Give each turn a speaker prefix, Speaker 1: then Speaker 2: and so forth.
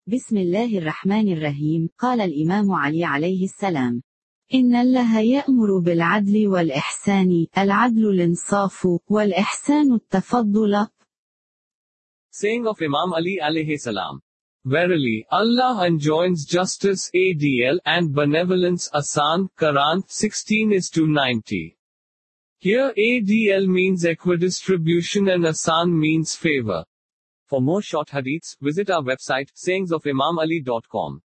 Speaker 1: بسم الله الرحمن الرحيم. قال الإمام علي عليه السلام: إن الله يأمر بالعدل والإحسان. العدل الإنصاف والإحسان التفضل.
Speaker 2: Saying of Imam Ali alayhi salam. Verily, Allah enjoins justice, adl, and benevolence. Asan, Quran, 16:90. Here adl means equidistribution and asan means favor. For more short hadiths, visit our website, sayingsofimamali.com.